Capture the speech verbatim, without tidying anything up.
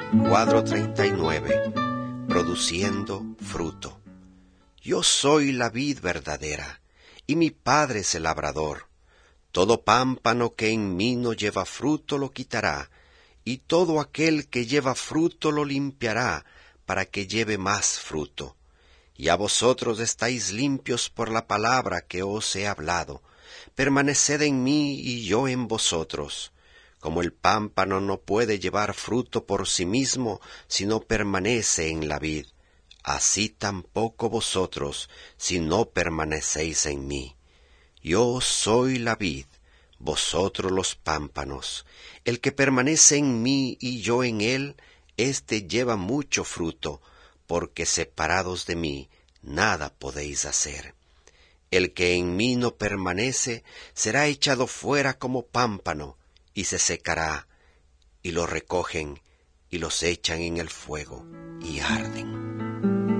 Cuadro treinta y nueve. Produciendo fruto. Yo soy la vid verdadera, y mi Padre es el labrador. Todo pámpano que en mí no lleva fruto lo quitará, y todo aquel que lleva fruto lo limpiará, para que lleve más fruto. Y a vosotros estáis limpios por la palabra que os he hablado. Permaneced en mí y yo en vosotros. Como el pámpano no puede llevar fruto por sí mismo si no permanece en la vid, así tampoco vosotros si no permanecéis en mí. Yo soy la vid, vosotros los pámpanos. El que permanece en mí y yo en él, éste lleva mucho fruto, porque separados de mí nada podéis hacer. El que en mí no permanece será echado fuera como pámpano, y se secará, y lo recogen y los echan en el fuego, y arden.